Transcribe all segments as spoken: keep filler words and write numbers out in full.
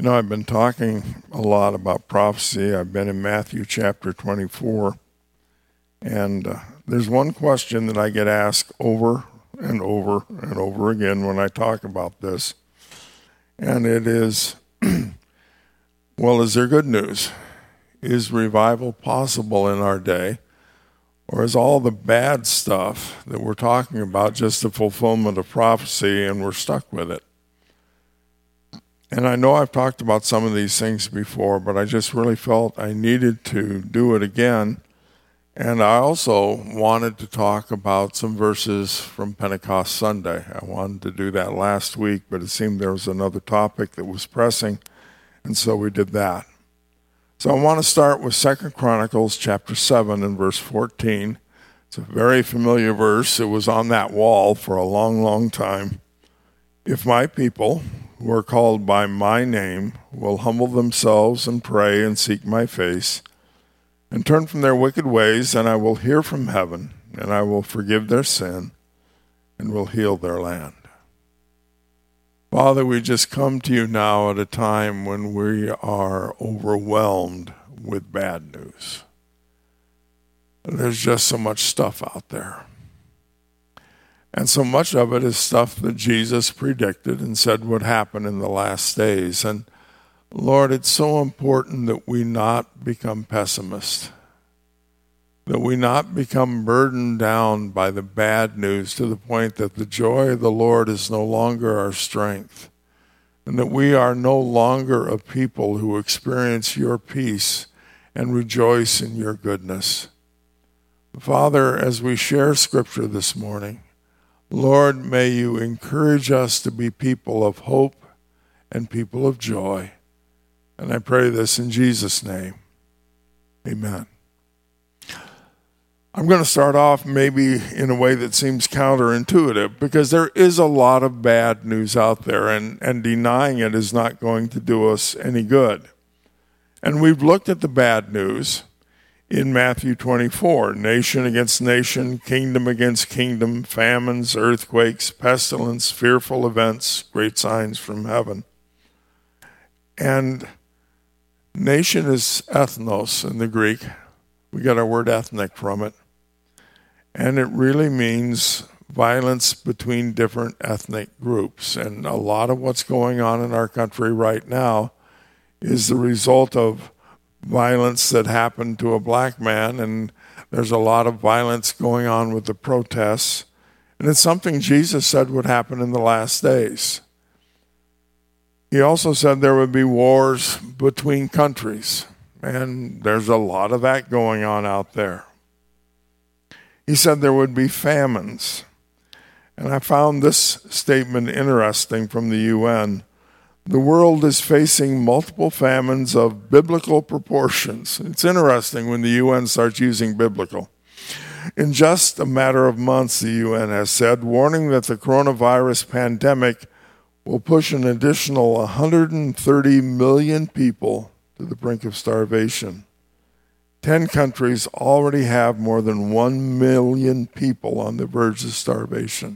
You know, I've been talking a lot about prophecy. I've been in Matthew chapter twenty-four, and uh, there's one question that I get asked over and over and over again when I talk about this, and it is, well, is there good news? Is revival possible in our day? Or is all the bad stuff that we're talking about just the fulfillment of prophecy and we're stuck with it? And I know I've talked about some of these things before, but I just really felt I needed to do it again. And I also wanted to talk about some verses from Pentecost Sunday. I wanted to do that last week, but it seemed there was another topic that was pressing, and so we did that. So I want to start with Second Chronicles chapter seven and verse fourteen. It's a very familiar verse. It was on that wall for a long, long time. If my people, who are called by my name, will humble themselves and pray and seek my face, and turn from their wicked ways, then I will hear from heaven, and I will forgive their sin, and will heal their land. Father, we just come to you now at a time when we are overwhelmed with bad news. There's just so much stuff out there. And so much of it is stuff that Jesus predicted and said would happen in the last days. And Lord, it's so important that we not become pessimists, that we not become burdened down by the bad news to the point that the joy of the Lord is no longer our strength, and that we are no longer a people who experience your peace and rejoice in your goodness. Father, as we share Scripture this morning, Lord, may you encourage us to be people of hope and people of joy. And I pray this in Jesus' name. Amen. I'm going to start off maybe in a way that seems counterintuitive, because there is a lot of bad news out there, and, and denying it is not going to do us any good. And we've looked at the bad news in Matthew twenty-four, nation against nation, kingdom against kingdom, famines, earthquakes, pestilence, fearful events, great signs from heaven. And nation is ethnos in the Greek. We got our word ethnic from it. And it really means violence between different ethnic groups. And a lot of what's going on in our country right now is the result of violence that happened to a black man, and there's a lot of violence going on with the protests. And it's something Jesus said would happen in the last days. He also said there would be wars between countries, and there's a lot of that going on out there. He said there would be famines. And I found this statement interesting from the U N. The world is facing multiple famines of biblical proportions. It's interesting when the U N starts using biblical. In just a matter of months, the U N has said, warning that the coronavirus pandemic will push an additional one hundred thirty million people to the brink of starvation. Ten countries already have more than one million people on the verge of starvation.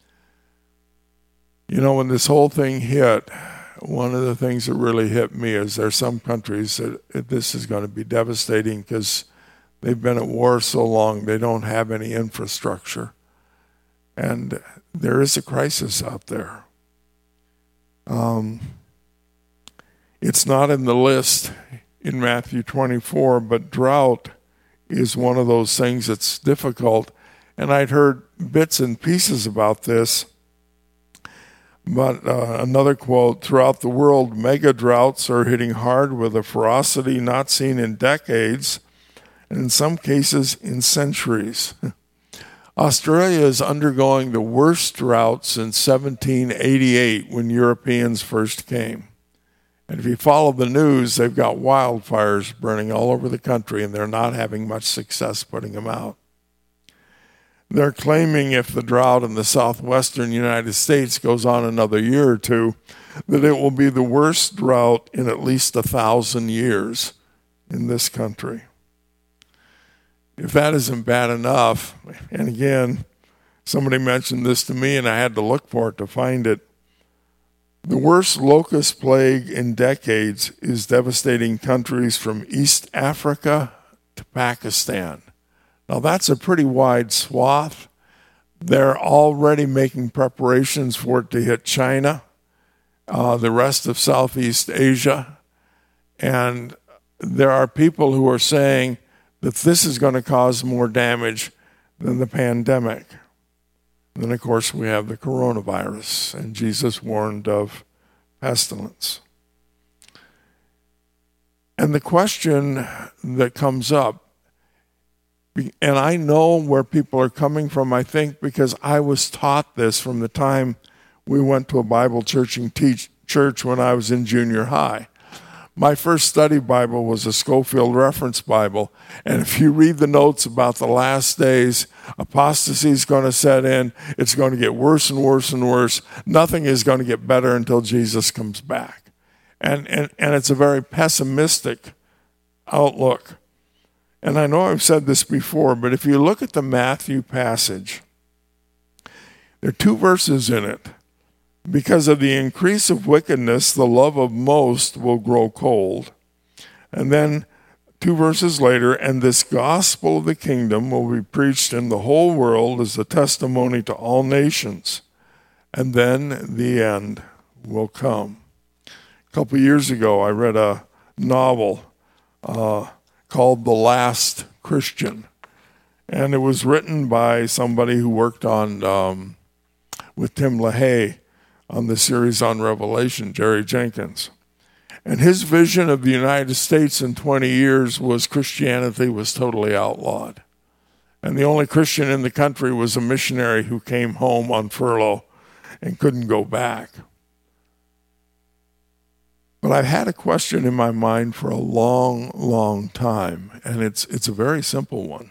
You know, when this whole thing hit, one of the things that really hit me is there's some countries that this is going to be devastating because they've been at war so long, they don't have any infrastructure. And there is a crisis out there. Um, it's not in the list in Matthew twenty-four, but drought is one of those things that's difficult. And I'd heard bits and pieces about this. But uh, another quote, throughout the world, mega droughts are hitting hard with a ferocity not seen in decades, and in some cases in centuries. Australia is undergoing the worst drought since seventeen eighty-eight, when Europeans first came. And if you follow the news, they've got wildfires burning all over the country, and they're not having much success putting them out. They're claiming if the drought in the southwestern United States goes on another year or two, that it will be the worst drought in at least a thousand years in this country. If that isn't bad enough, and again, somebody mentioned this to me and I had to look for it to find it, The worst locust plague in decades is devastating countries from East Africa to Pakistan. Now, that's a pretty wide swath. They're already making preparations for it to hit China, uh, the rest of Southeast Asia. And there are people who are saying that this is going to cause more damage than the pandemic. And then, of course, we have the coronavirus, and Jesus warned of pestilence. And the question that comes up, and I know where people are coming from, I think, because I was taught this from the time we went to a Bible church and teach church when I was in junior high. My first study Bible was a Schofield Reference Bible, and if you read the notes about the last days, apostasy is going to set in. It's going to get worse and worse and worse. Nothing is going to get better until Jesus comes back. And, and, and it's a very pessimistic outlook. And I know I've said this before, but if you look at the Matthew passage, there are two verses in it. Because of the increase of wickedness, the love of most will grow cold. And then two verses later, and this gospel of the kingdom will be preached in the whole world as a testimony to all nations. And then the end will come. A couple of years ago, I read a novel uh, called The Last Christian. And it was written by somebody who worked on um, with Tim LaHaye on the series on Revelation, Jerry Jenkins. And his vision of the United States in twenty years was Christianity was totally outlawed. And the only Christian in the country was a missionary who came home on furlough and couldn't go back. But I've had a question in my mind for a long, long time, and it's it's a very simple one.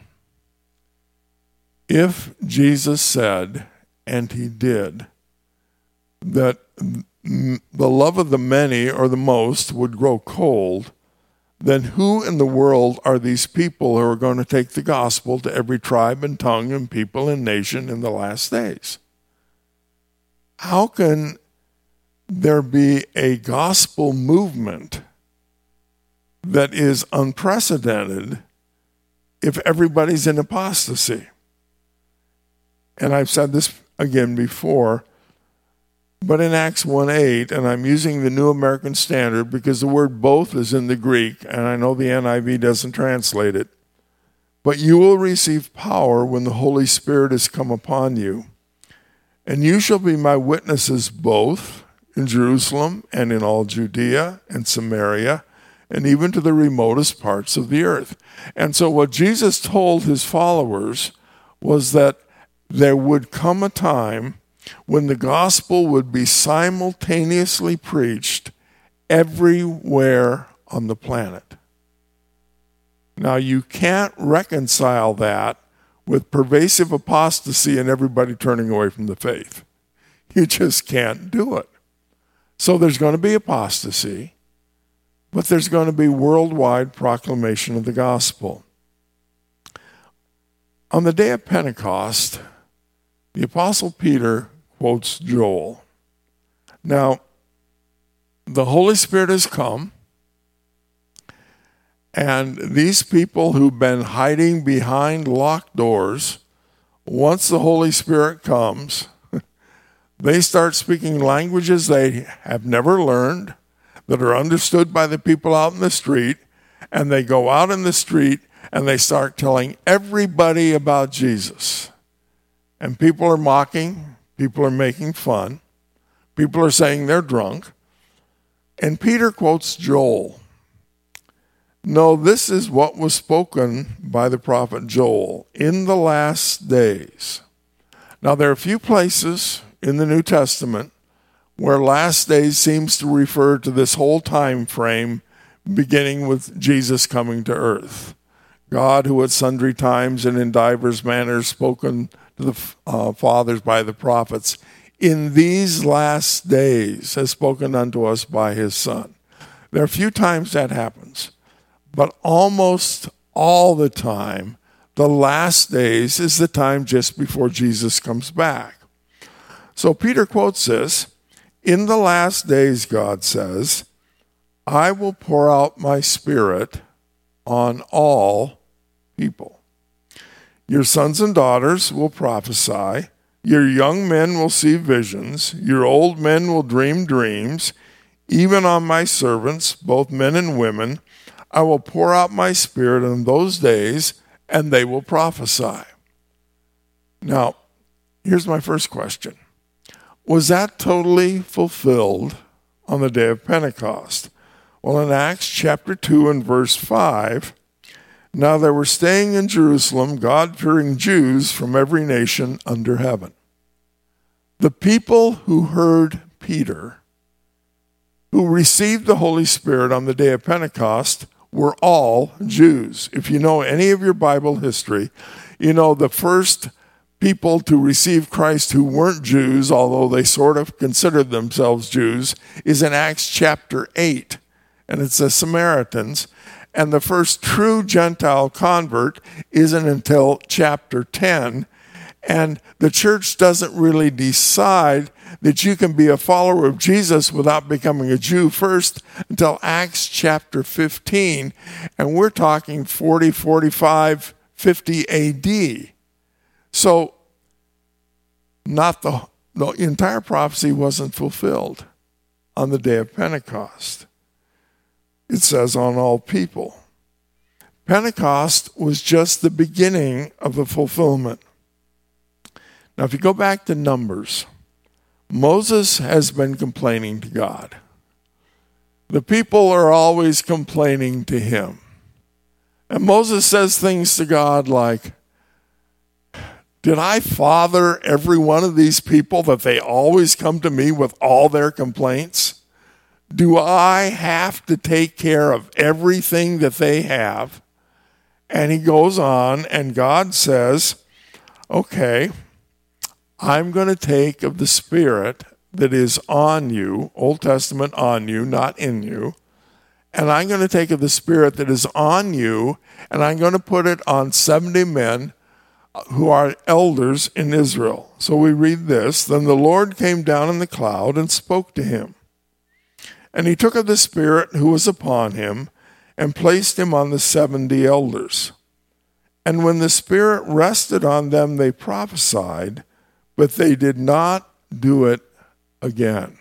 If Jesus said, and he did, that the love of the many or the most would grow cold, then who in the world are these people who are going to take the gospel to every tribe and tongue and people and nation in the last days? How can there be a gospel movement that is unprecedented if everybody's in apostasy? And I've said this again before, but in Acts one eight, and I'm using the New American Standard because the word both is in the Greek, and I know the N I V doesn't translate it, but you will receive power when the Holy Spirit has come upon you, and you shall be my witnesses both in Jerusalem and in all Judea and Samaria, and even to the remotest parts of the earth. And so what Jesus told his followers was that there would come a time when the gospel would be simultaneously preached everywhere on the planet. Now, you can't reconcile that with pervasive apostasy and everybody turning away from the faith. You just can't do it. So there's going to be apostasy, but there's going to be worldwide proclamation of the gospel. On the day of Pentecost, the Apostle Peter quotes Joel. Now, the Holy Spirit has come, and these people who've been hiding behind locked doors, once the Holy Spirit comes, they start speaking languages they have never learned, that are understood by the people out in the street, and they go out in the street and they start telling everybody about Jesus. And people are mocking, people are making fun, people are saying they're drunk. And Peter quotes Joel. No, this is what was spoken by the prophet Joel in the last days. Now, there are a few places in the New Testament where last days seems to refer to this whole time frame beginning with Jesus coming to earth. God, who at sundry times and in divers manners spoken to the uh, fathers by the prophets, in these last days has spoken unto us by his Son. There are a few times that happens, but almost all the time, the last days is the time just before Jesus comes back. So Peter quotes this, In the last days, God says, I will pour out my Spirit on all people. Your sons and daughters will prophesy. Your young men will see visions. Your old men will dream dreams. Even on my servants, both men and women, I will pour out my Spirit in those days, and they will prophesy. Now, here's my first question. Was that totally fulfilled on the day of Pentecost? Well, in Acts chapter two and verse five, now there were staying in Jerusalem God-fearing Jews from every nation under heaven. The people who heard Peter, who received the Holy Spirit on the day of Pentecost, were all Jews. If you know any of your Bible history, you know the first people to receive Christ who weren't Jews, although they sort of considered themselves Jews, is in Acts chapter eight, and it's the Samaritans. And the first true Gentile convert isn't until chapter ten. And the church doesn't really decide that you can be a follower of Jesus without becoming a Jew first until Acts chapter fifteen. And we're talking forty, forty-five, fifty A D. So not the, the entire prophecy wasn't fulfilled on the day of Pentecost. It says on all people. Pentecost was just the beginning of the fulfillment. Now, if you go back to Numbers, Moses has been complaining to God. The people are always complaining to him. And Moses says things to God like, did I father every one of these people that they always come to me with all their complaints? Do I have to take care of everything that they have? And he goes on, and God says, okay, I'm going to take of the Spirit that is on you, Old Testament on you, not in you, and I'm going to take of the Spirit that is on you, and I'm going to put it on seventy men who are elders in Israel. So we read this, then the Lord came down in the cloud and spoke to him. And he took of the Spirit who was upon him and placed him on the seventy elders. And when the Spirit rested on them, they prophesied, but they did not do it again.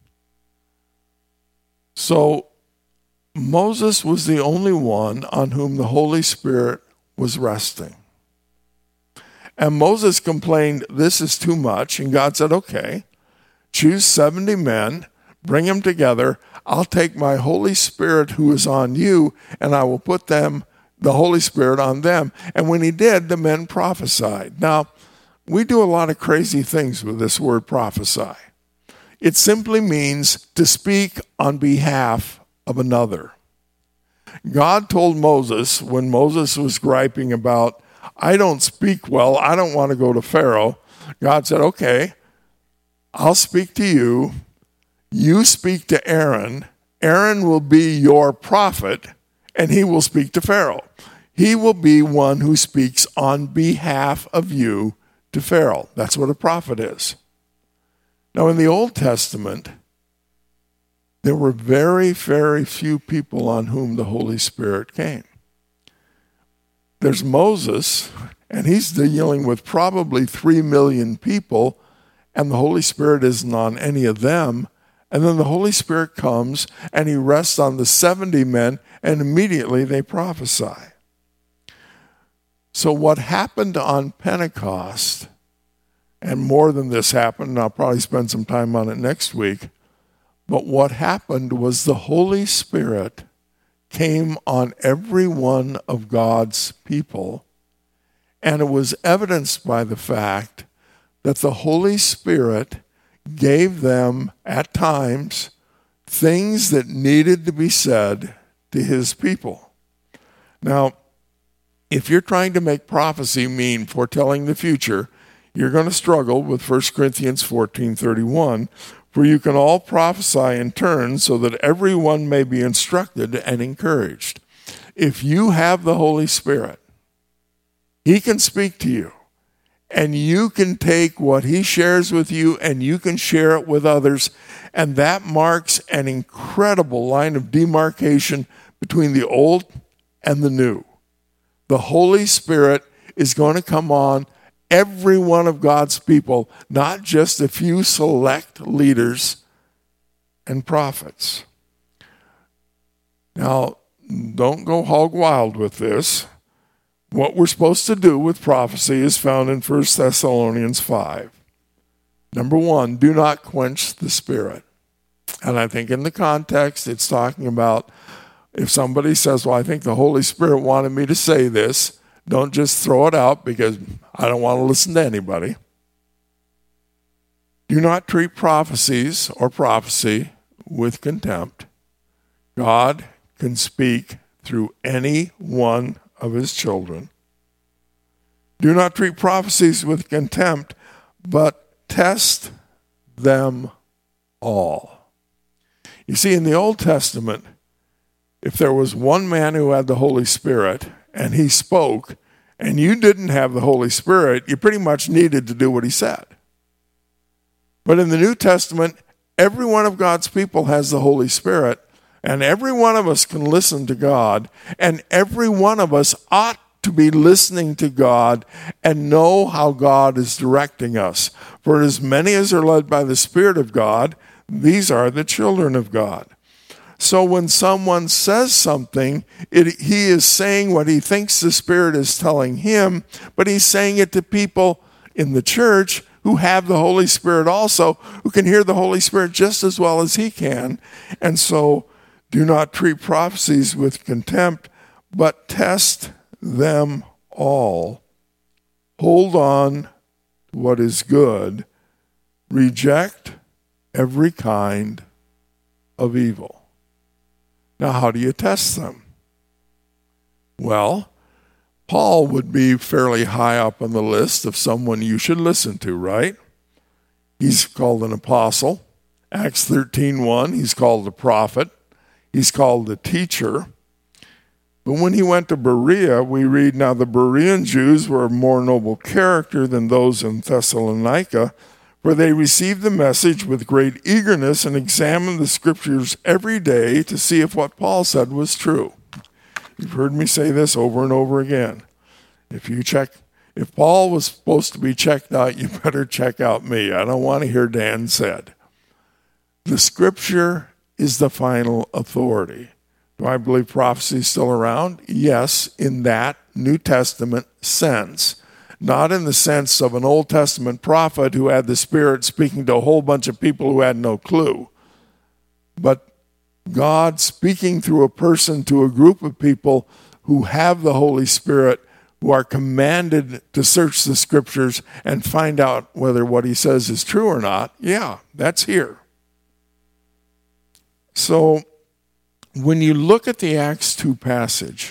So Moses was the only one on whom the Holy Spirit was resting. And Moses complained, this is too much. And God said, okay, choose seventy men, bring them together. I'll take my Holy Spirit who is on you, and I will put them, the Holy Spirit, on them. And when he did, the men prophesied. Now, we do a lot of crazy things with this word prophesy. It simply means to speak on behalf of another. God told Moses, when Moses was griping about, I don't speak well, I don't want to go to Pharaoh, God said, okay, I'll speak to you. You speak to Aaron. Aaron will be your prophet, and he will speak to Pharaoh. He will be one who speaks on behalf of you to Pharaoh. That's what a prophet is. Now, in the Old Testament, there were very, very few people on whom the Holy Spirit came. There's Moses, and he's dealing with probably three million people, and the Holy Spirit isn't on any of them. And then the Holy Spirit comes, and he rests on the seventy men, and immediately they prophesy. So what happened on Pentecost, and more than this happened, and I'll probably spend some time on it next week, but what happened was the Holy Spirit came on every one of God's people, and it was evidenced by the fact that the Holy Spirit gave them, at times, things that needed to be said to his people. Now, if you're trying to make prophecy mean foretelling the future, you're going to struggle with First Corinthians fourteen thirty-one, for you can all prophesy in turn so that everyone may be instructed and encouraged. If you have the Holy Spirit, he can speak to you, And you can take what he shares with you and you can share it with others. And that marks an incredible line of demarcation between the old and the new. The Holy Spirit is going to come on every one of God's people, not just a few select leaders and prophets. Now, don't go hog wild with this. What we're supposed to do with prophecy is found in First Thessalonians five. Number one, do not quench the Spirit. And I think in the context, it's talking about if somebody says, well, I think the Holy Spirit wanted me to say this, don't just throw it out because I don't want to listen to anybody. Do not treat prophecies or prophecy with contempt. God can speak through any one of his children. Do not treat prophecies with contempt, but test them all. You see, in the Old Testament, if there was one man who had the Holy Spirit and he spoke, and you didn't have the Holy Spirit, you pretty much needed to do what he said. But in the New Testament, every one of God's people has the Holy Spirit, and every one of us can listen to God, and every one of us ought to be listening to God and know how God is directing us. For as many as are led by the Spirit of God, these are the children of God. So when someone says something, it, he is saying what he thinks the Spirit is telling him, but he's saying it to people in the church who have the Holy Spirit also, who can hear the Holy Spirit just as well as he can. And so do not treat prophecies with contempt, but test them all. Hold on to what is good. Reject every kind of evil. Now, how do you test them? Well, Paul would be fairly high up on the list of someone you should listen to, right? He's called an apostle. Acts thirteen one, he's called a prophet. He's called a teacher. But when he went to Berea, we read, now the Berean Jews were of more noble character than those in Thessalonica, for they received the message with great eagerness and examined the scriptures every day to see if what Paul said was true. You've heard me say this over and over again. If you check, if Paul was supposed to be checked out, you better check out me. I don't want to hear Dan said. The scripture is the final authority. Do I believe prophecy is still around? Yes, in that New Testament sense. Not in the sense of an Old Testament prophet who had the Spirit speaking to a whole bunch of people who had no clue. But God speaking through a person to a group of people who have the Holy Spirit, who are commanded to search the Scriptures and find out whether what he says is true or not. Yeah, that's here. So when you look at the Acts two passage,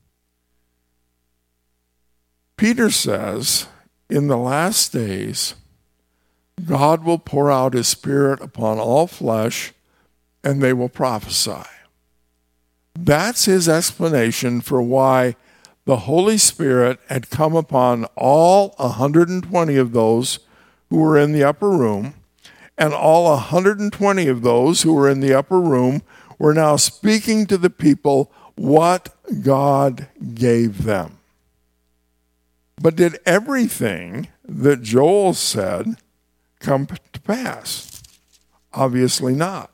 Peter says, in the last days, God will pour out his Spirit upon all flesh, and they will prophesy. That's his explanation for why the Holy Spirit had come upon all one hundred twenty of those who were in the upper room, and all one hundred twenty of those who were in the upper room were now speaking to the people what God gave them. But did everything that Joel said come to pass? Obviously not.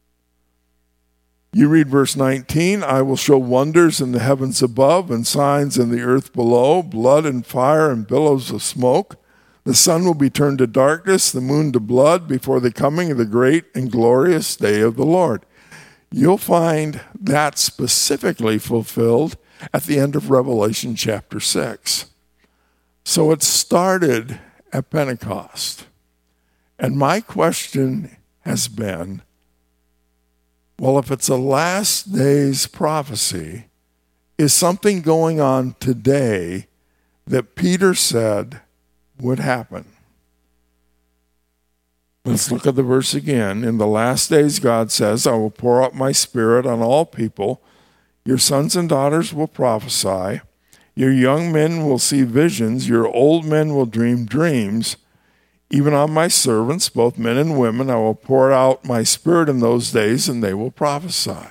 You read verse nineteen, I will show wonders in the heavens above and signs in the earth below, blood and fire and billows of smoke. The sun will be turned to darkness, the moon to blood before the coming of the great and glorious day of the Lord. You'll find that specifically fulfilled at the end of Revelation chapter six. So it started at Pentecost. And my question has been, well, if it's a last days prophecy, is something going on today that Peter said would happen? Let's look at the verse again. In the last days, God says, I will pour out my Spirit on all people. Your sons and daughters will prophesy. Your young men will see visions. Your old men will dream dreams. Even on my servants, both men and women, I will pour out my spirit in those days, and they will prophesy.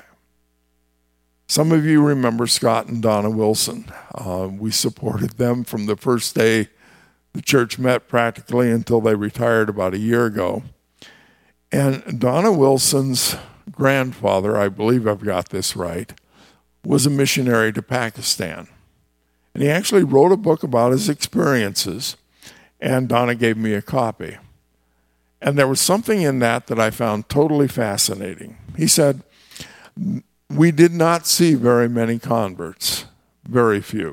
Some of you remember Scott and Donna Wilson. Uh, we supported them from the first day the church met practically until they retired about a year ago. And Donna Wilson's grandfather, I believe I've got this right, was a missionary to Pakistan. And he actually wrote a book about his experiences, and Donna gave me a copy. And there was something in that that I found totally fascinating. He said, we did not see very many converts, very few.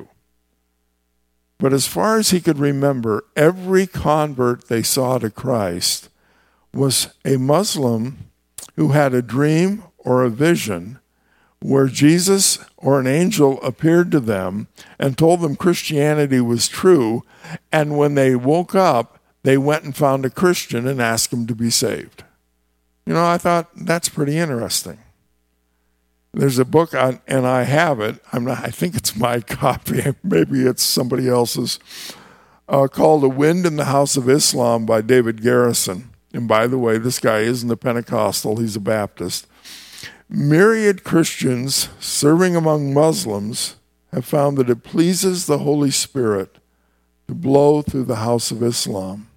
But as far as he could remember, every convert they saw to Christ was a Muslim who had a dream or a vision where Jesus or an angel appeared to them and told them Christianity was true, and when they woke up, they went and found a Christian and asked him to be saved. You know, I thought, that's pretty interesting. There's a book, on, and I have it. I'm not, I think it's my copy. Maybe it's somebody else's, uh, called A Wind in the House of Islam by David Garrison. And by the way, this guy isn't a Pentecostal. He's a Baptist. Myriad Christians serving among Muslims have found that it pleases the Holy Spirit to blow through the house of Islam.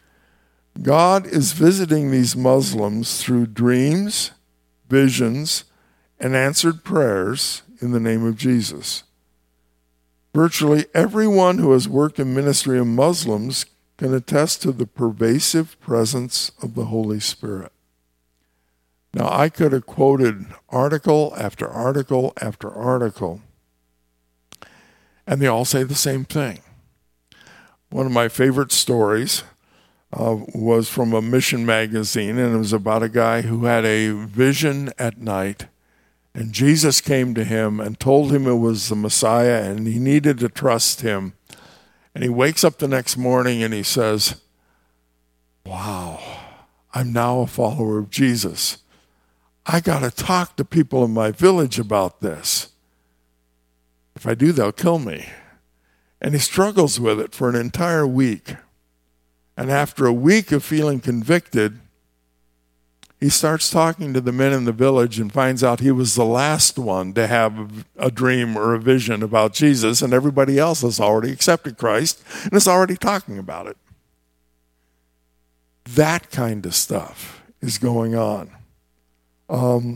God is visiting these Muslims through dreams, visions, and answered prayers in the name of Jesus. Virtually everyone who has worked in ministry of Muslims can attest to the pervasive presence of the Holy Spirit. Now, I could have quoted article after article after article, and they all say the same thing. One of my favorite stories uh, was from a mission magazine, and it was about a guy who had a vision at night. And Jesus came to him and told him it was the Messiah and he needed to trust him. And he wakes up the next morning and he says, wow, I'm now a follower of Jesus. I got to talk to people in my village about this. If I do, they'll kill me. And he struggles with it for an entire week. And after a week of feeling convicted, he starts talking to the men in the village and finds out he was the last one to have a dream or a vision about Jesus, and everybody else has already accepted Christ and is already talking about it. That kind of stuff is going on. Um,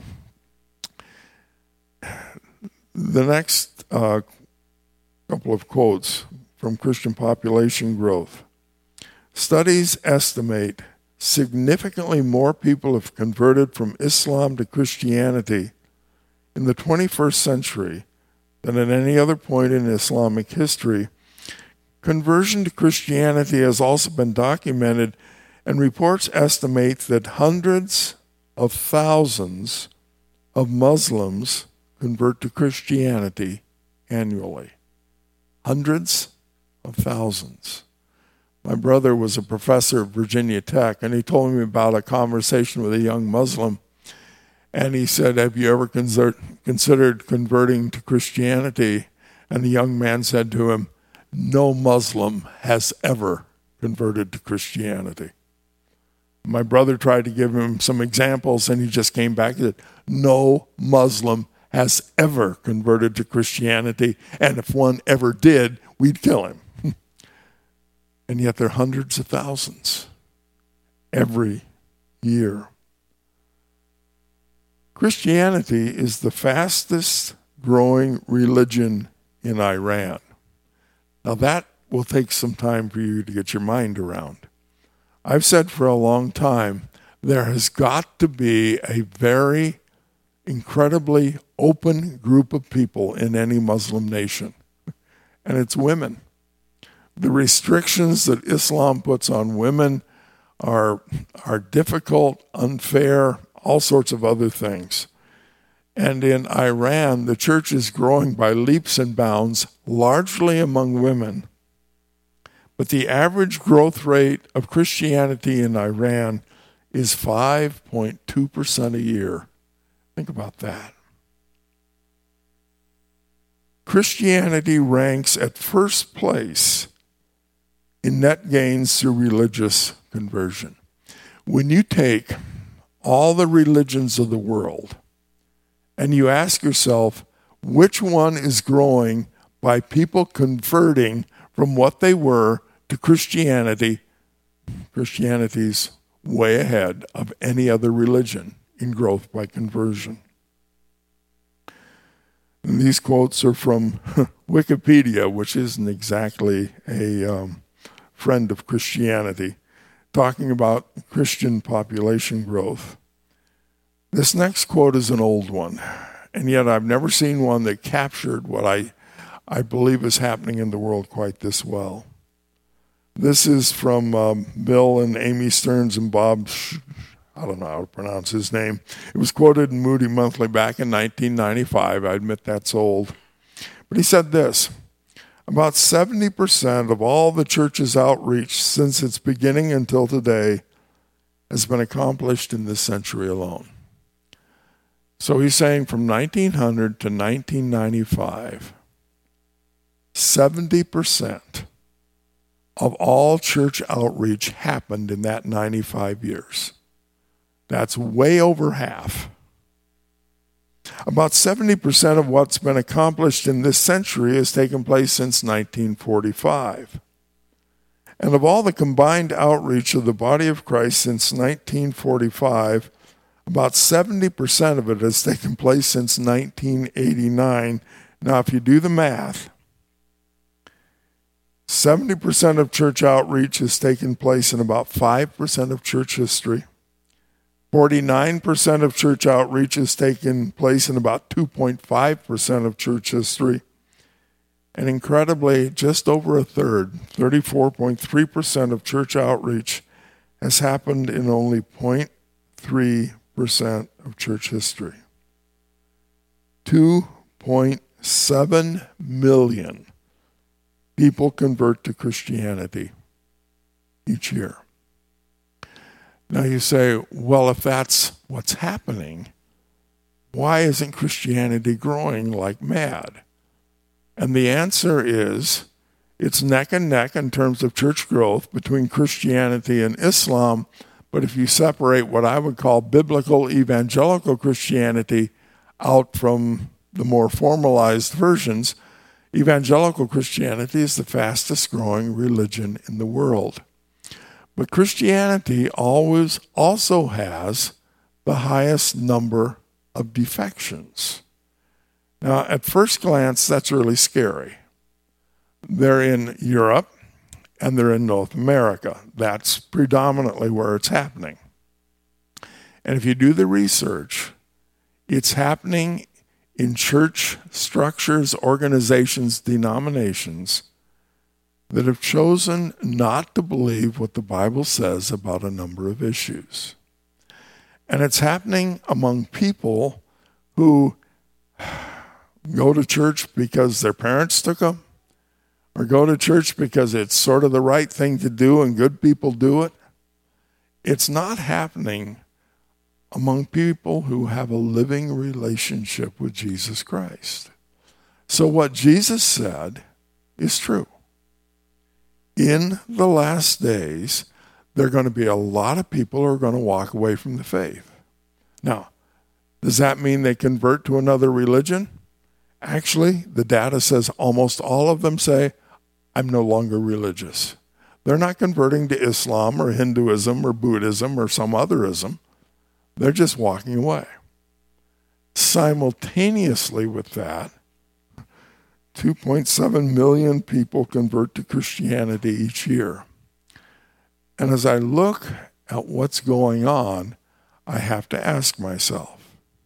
the next uh, couple of quotes from Christian Population Growth. Studies estimate significantly more people have converted from Islam to Christianity in the twenty-first century than at any other point in Islamic history. Conversion to Christianity has also been documented, and reports estimate that hundreds of thousands of Muslims convert to Christianity annually. Hundreds of thousands. My brother was a professor at Virginia Tech, and he told me about a conversation with a young Muslim. And he said, have you ever consider- considered converting to Christianity? And the young man said to him, no Muslim has ever converted to Christianity. My brother tried to give him some examples, and he just came back and said, no Muslim has ever converted to Christianity, and if one ever did, we'd kill him. And yet there are hundreds of thousands every year. Christianity is the fastest growing religion in Iran. Now that will take some time for you to get your mind around. I've said for a long time, there has got to be a very incredibly open group of people in any Muslim nation, and it's women. The restrictions that Islam puts on women are, are difficult, unfair, all sorts of other things. And in Iran, the church is growing by leaps and bounds, largely among women. But the average growth rate of Christianity in Iran is five point two percent a year. Think about that. Christianity ranks at first place in net gains through religious conversion. When you take all the religions of the world and you ask yourself, which one is growing by people converting from what they were to Christianity, Christianity's way ahead of any other religion in growth by conversion. And these quotes are from Wikipedia, which isn't exactly a um, friend of Christianity, talking about Christian population growth. This next quote is an old one, and yet I've never seen one that captured what I, I believe is happening in the world quite this well. This is from um, Bill and Amy Stearns and Bob, Sh- I don't know how to pronounce his name. It was quoted in Moody Monthly back in nineteen ninety-five. I admit that's old. But he said this: about seventy percent of all the church's outreach since its beginning until today has been accomplished in this century alone. So he's saying from nineteen hundred to nineteen ninety-five, seventy percent of all church outreach happened in that ninety-five years. That's way over half. About seventy percent of what's been accomplished in this century has taken place since nineteen forty-five. And of all the combined outreach of the body of Christ since nineteen forty-five, about seventy percent of it has taken place since nineteen eighty-nine. Now, if you do the math, seventy percent of church outreach has taken place in about five percent of church history. forty-nine percent of church outreach has taken place in about two point five percent of church history. And incredibly, just over a third, thirty-four point three percent of church outreach has happened in only zero point three percent of church history. two point seven million people convert to Christianity each year. Now you say, well, if that's what's happening, why isn't Christianity growing like mad? And the answer is, it's neck and neck in terms of church growth between Christianity and Islam, but if you separate what I would call biblical evangelical Christianity out from the more formalized versions, evangelical Christianity is the fastest growing religion in the world. But Christianity always also has the highest number of defections. Now, at first glance, that's really scary. They're in Europe and they're in North America. That's predominantly where it's happening. And if you do the research, it's happening in church structures, organizations, denominations that have chosen not to believe what the Bible says about a number of issues. And it's happening among people who go to church because their parents took them, or go to church because it's sort of the right thing to do and good people do it. It's not happening among people who have a living relationship with Jesus Christ. So what Jesus said is true. In the last days, there are going to be a lot of people who are going to walk away from the faith. Now, does that mean they convert to another religion? Actually, the data says almost all of them say, I'm no longer religious. They're not converting to Islam or Hinduism or Buddhism or some otherism. They're just walking away. Simultaneously with that, two point seven million people convert to Christianity each year. And as I look at what's going on, I have to ask myself,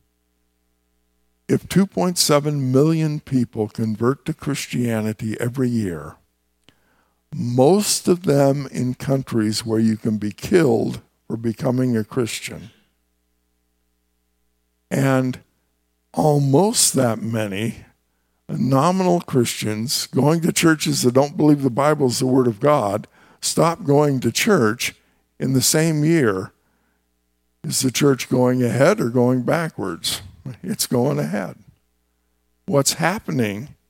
if two point seven million people convert to Christianity every year, most of them in countries where you can be killed for becoming a Christian, and almost that many nominal Christians going to churches that don't believe the Bible is the Word of God stop going to church in the same year. Is the church going ahead or going backwards? It's going ahead. What's happening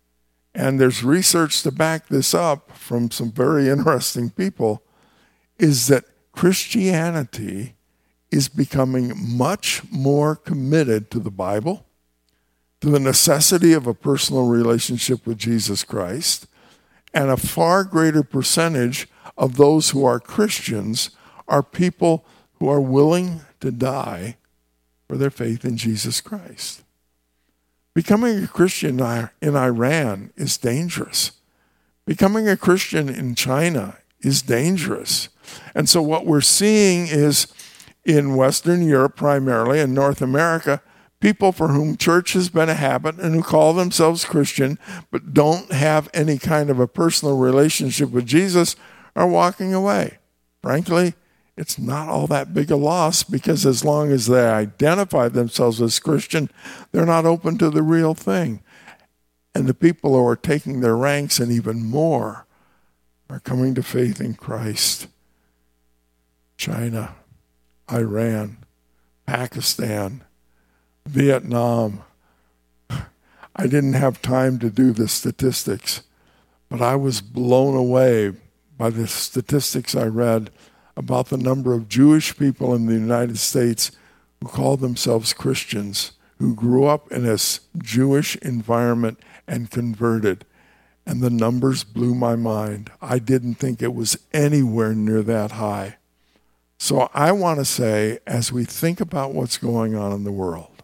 and there's research to back this up from some very interesting people, is that Christianity is becoming much more committed to the Bible, to the necessity of a personal relationship with Jesus Christ, and a far greater percentage of those who are Christians are people who are willing to die for their faith in Jesus Christ. Becoming a Christian in Iran is dangerous. Becoming a Christian in China is dangerous. And so what we're seeing is in Western Europe primarily, and North America, people for whom church has been a habit and who call themselves Christian but don't have any kind of a personal relationship with Jesus are walking away. Frankly, it's not all that big a loss, because as long as they identify themselves as Christian, they're not open to the real thing. And the people who are taking their ranks and even more are coming to faith in Christ. China, Iran, Pakistan, Vietnam. I didn't have time to do the statistics, but I was blown away by the statistics I read about the number of Jewish people in the United States who call themselves Christians, who grew up in a Jewish environment and converted. And the numbers blew my mind. I didn't think it was anywhere near that high. So I want to say, as we think about what's going on in the world,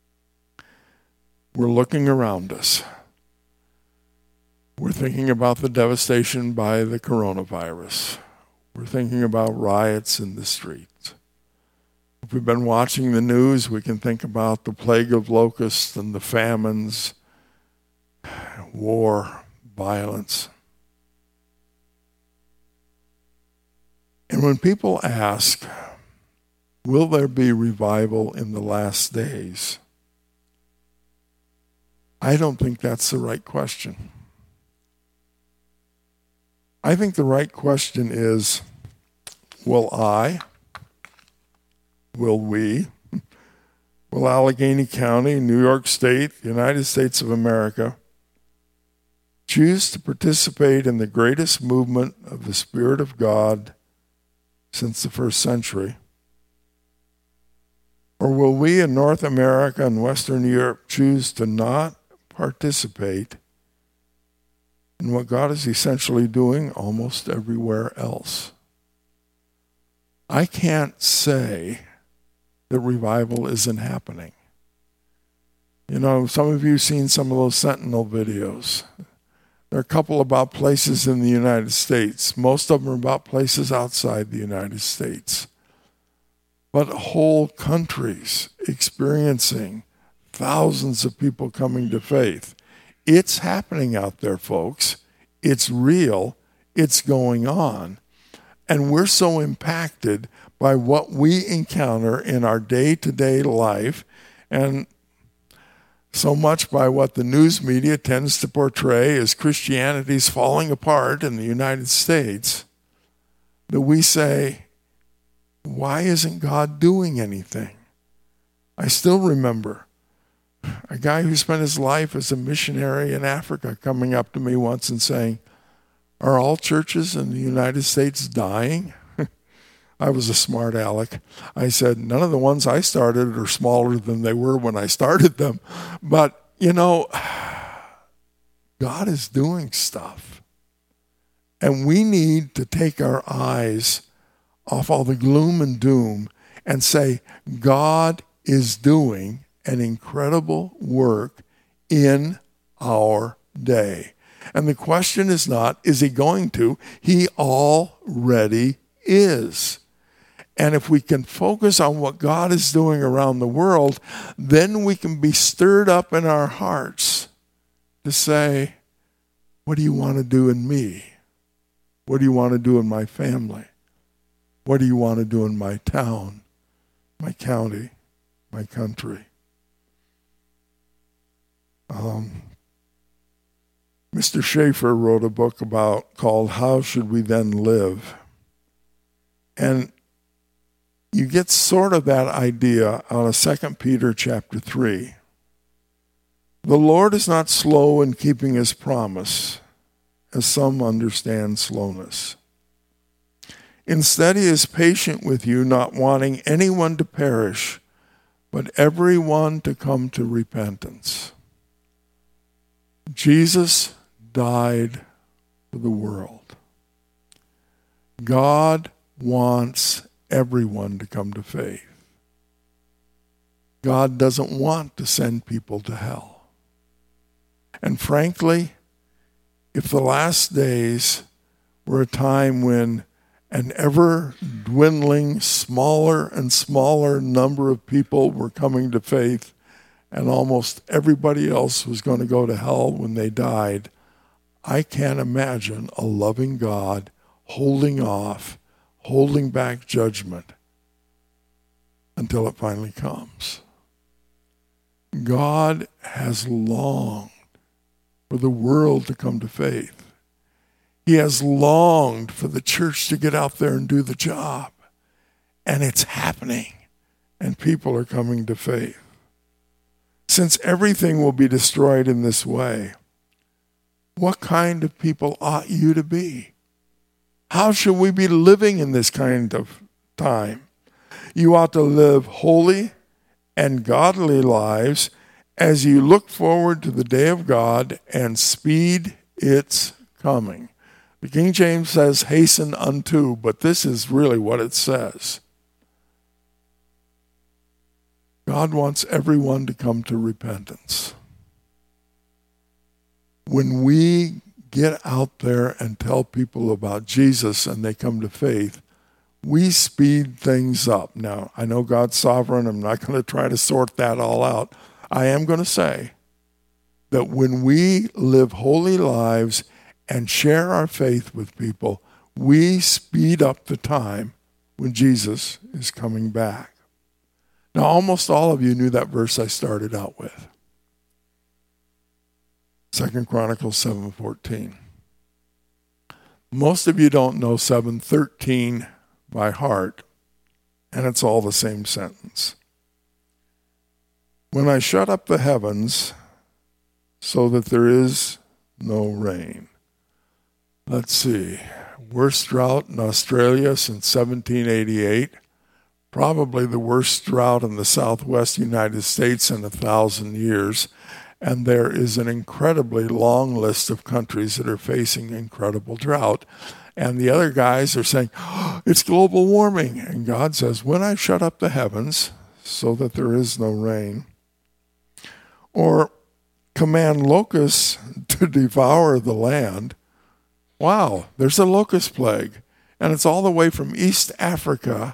we're looking around us. We're thinking about the devastation by the coronavirus. We're thinking about riots in the streets. If we've been watching the news, we can think about the plague of locusts and the famines, war, violence. And when people ask, will there be revival in the last days? I don't think that's the right question. I think the right question is, will I, will we, will Allegheny County, New York State, the United States of America, choose to participate in the greatest movement of the Spirit of God since the first century? Or will we in North America and Western Europe choose to not participate in what God is essentially doing almost everywhere else? I can't say that revival isn't happening. You know, some of you have seen some of those Sentinel videos. There are a couple about places in the United States. Most of them are about places outside the United States. But whole countries experiencing thousands of people coming to faith. It's happening out there, folks. It's real. It's going on. And we're so impacted by what we encounter in our day-to-day life, and so much by what the news media tends to portray as Christianity's falling apart in the United States, that we say, why isn't God doing anything? I still remember a guy who spent his life as a missionary in Africa coming up to me once and saying, are all churches in the United States dying? I was a smart aleck. I said, none of the ones I started are smaller than they were when I started them. But, you know, God is doing stuff. And we need to take our eyes off all the gloom and doom and say, God is doing an incredible work in our day. And the question is not, is he going to? He already is. And if we can focus on what God is doing around the world, then we can be stirred up in our hearts to say, what do you want to do in me? What do you want to do in my family? What do you want to do in my town, my county, my country? Um, Mister Schaeffer wrote a book about called How Should We Then Live? And you get sort of that idea out of Second Peter chapter three. The Lord is not slow in keeping his promise, as some understand slowness. Instead, he is patient with you, not wanting anyone to perish, but everyone to come to repentance. Jesus died for the world. God wants everyone to come to faith. God doesn't want to send people to hell. And frankly, if the last days were a time when an ever-dwindling, smaller and smaller number of people were coming to faith, and almost everybody else was going to go to hell when they died, I can't imagine a loving God holding off, holding back judgment until it finally comes. God has longed for the world to come to faith. He has longed for the church to get out there and do the job. And it's happening. And people are coming to faith. Since everything will be destroyed in this way, what kind of people ought you to be? How should we be living in this kind of time? You ought to live holy and godly lives as you look forward to the day of God and speed its coming. The King James says hasten unto, but this is really what it says. God wants everyone to come to repentance. When we get out there and tell people about Jesus and they come to faith, we speed things up. Now, I know God's sovereign. I'm not going to try to sort that all out. I am going to say that when we live holy lives and share our faith with people, we speed up the time when Jesus is coming back. Now, almost all of you knew that verse I started out with. Second Chronicles seven fourteen. Most of you don't know seven thirteen by heart, and it's all the same sentence. When I shut up the heavens so that there is no rain. Let's see. Worst drought in Australia since seventeen eighty-eight. Probably the worst drought in the southwest United States in a thousand years. And there is an incredibly long list of countries that are facing incredible drought. And the other guys are saying, oh, it's global warming. And God says, when I shut up the heavens so that there is no rain, or command locusts to devour the land, wow, there's a locust plague. And it's all the way from East Africa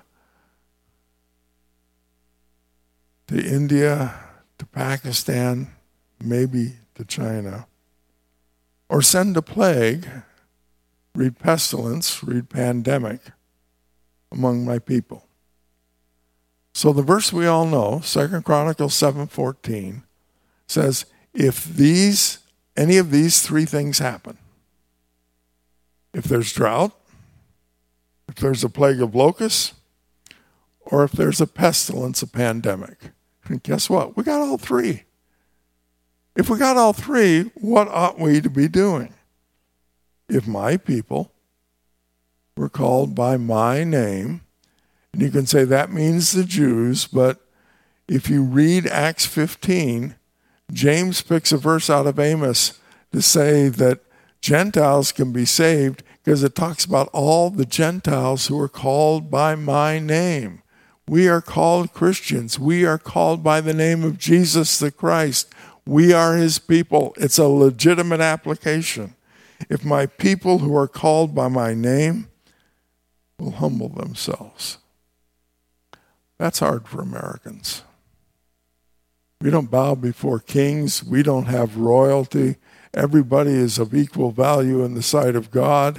to India, to Pakistan, maybe to China. Or send a plague, read pestilence, read pandemic, among my people. So the verse we all know, Second Chronicles seven fourteen, says, if these, any of these three things happen, if there's drought, if there's a plague of locusts, or if there's a pestilence, a pandemic, and guess what? We got all three. If we got all three, what ought we to be doing? If my people were called by my name, and you can say that means the Jews, but if you read Acts fifteen, James picks a verse out of Amos to say that Gentiles can be saved because it talks about all the Gentiles who are called by my name. We are called Christians. We are called by the name of Jesus the Christ. We are his people. It's a legitimate application. If my people who are called by my name will humble themselves. That's hard for Americans. We don't bow before kings. We don't have royalty. Everybody is of equal value in the sight of God.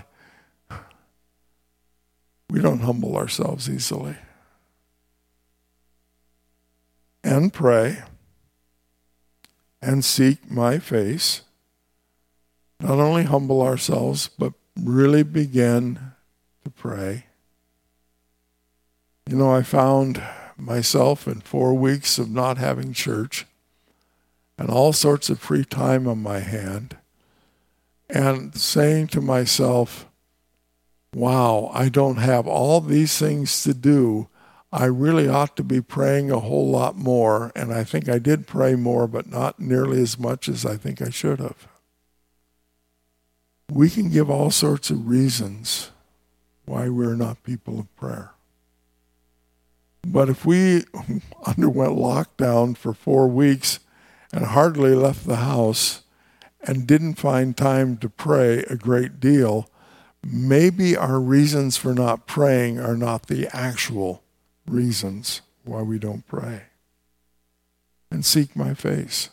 We don't humble ourselves easily. And pray and seek my face. Not only humble ourselves, but really begin to pray. You know, I found myself in four weeks of not having church, and all sorts of free time on my hand, and saying to myself, wow, I don't have all these things to do. I really ought to be praying a whole lot more, and I think I did pray more, but not nearly as much as I think I should have. We can give all sorts of reasons why we're not people of prayer. But if we underwent lockdown for four weeks and hardly left the house and didn't find time to pray a great deal, maybe our reasons for not praying are not the actual reasons why we don't pray. And seek my face.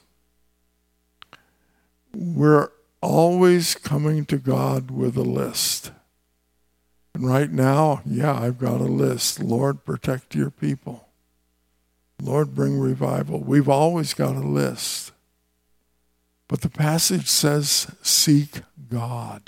We're always coming to God with a list. And right now, yeah, I've got a list. Lord, protect your people. Lord, bring revival. We've always got a list. But the passage says, seek God.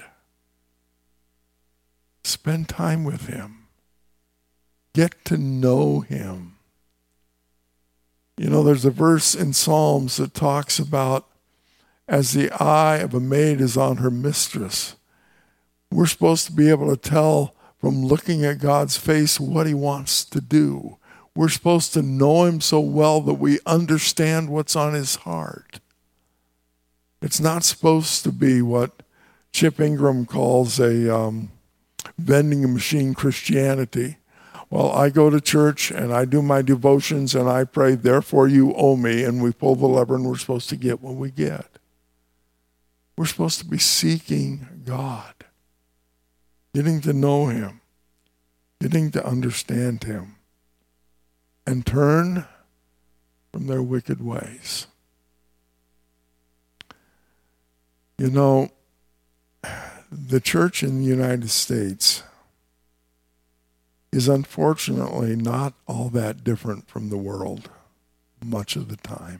Spend time with him. Get to know him. You know, there's a verse in Psalms that talks about, as the eye of a maid is on her mistress. We're supposed to be able to tell from looking at God's face what he wants to do. We're supposed to know him so well that we understand what's on his heart. It's not supposed to be what Chip Ingram calls a um, vending machine Christianity. Well, I go to church and I do my devotions and I pray, therefore you owe me, and we pull the lever and we're supposed to get what we get. We're supposed to be seeking God, getting to know him, getting to understand him, and turn from their wicked ways. You know, the church in the United States is unfortunately not all that different from the world much of the time.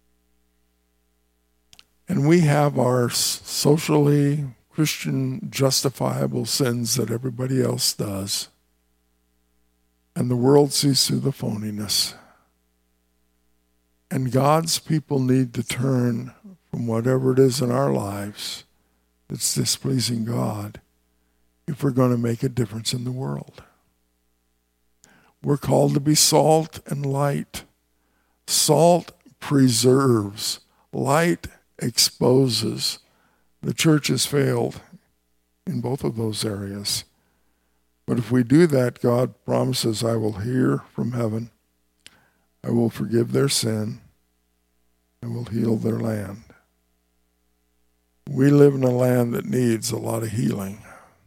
And we have our socially Christian justifiable sins that everybody else does. And the world sees through the phoniness. And God's people need to turn from whatever it is in our lives that's displeasing God if we're going to make a difference in the world. We're called to be salt and light. Salt preserves. Light exposes. The church has failed in both of those areas. But if we do that, God promises, I will hear from heaven. I will forgive their sin. I will heal their land. We live in a land that needs a lot of healing.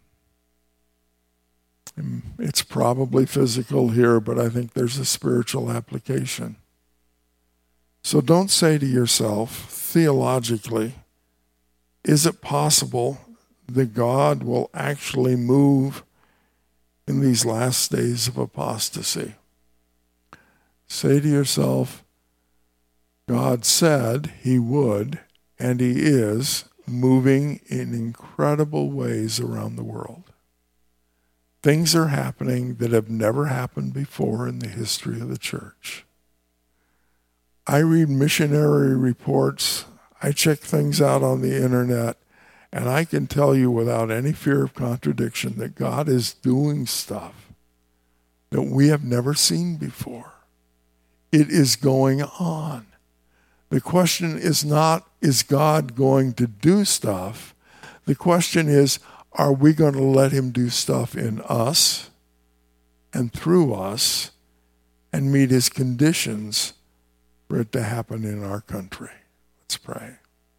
And it's probably physical here, but I think there's a spiritual application. So don't say to yourself, theologically, is it possible that God will actually move in these last days of apostasy? Say to yourself, God said he would, and he is moving in incredible ways around the world. Things are happening that have never happened before in the history of the church. I read missionary reports. I check things out on the internet, and I can tell you without any fear of contradiction that God is doing stuff that we have never seen before. It is going on. The question is not, is God going to do stuff? The question is, are we going to let him do stuff in us and through us and meet his conditions for it to happen in our country? Let's pray.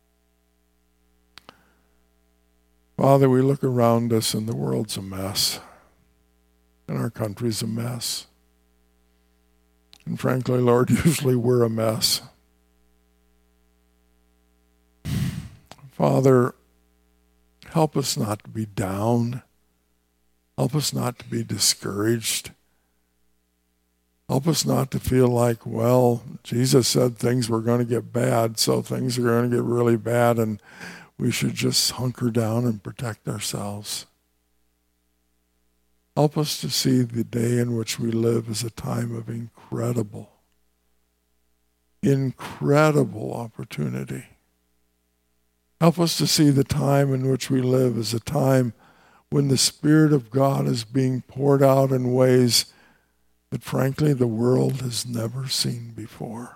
Father, we look around us and the world's a mess. And our country's a mess. And frankly, Lord, usually we're a mess. Father, help us not to be down. Help us not to be discouraged. Help us not to feel like, well, Jesus said things were going to get bad, so things are going to get really bad, and we should just hunker down and protect ourselves. Help us to see the day in which we live as a time of incredible, incredible opportunity. Help us to see the time in which we live as a time when the Spirit of God is being poured out in ways that, frankly, the world has never seen before.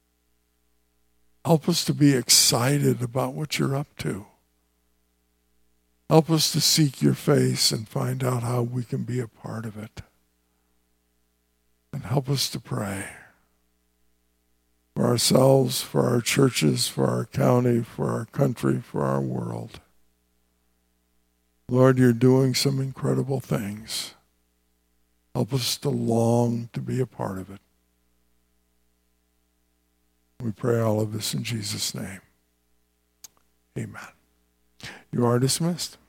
Help us to be excited about what you're up to. Help us to seek your face and find out how we can be a part of it. And help us to pray for ourselves, for our churches, for our county, for our country, for our world. Lord, you're doing some incredible things. Help us to long to be a part of it. We pray all of this in Jesus' name. Amen. You are dismissed.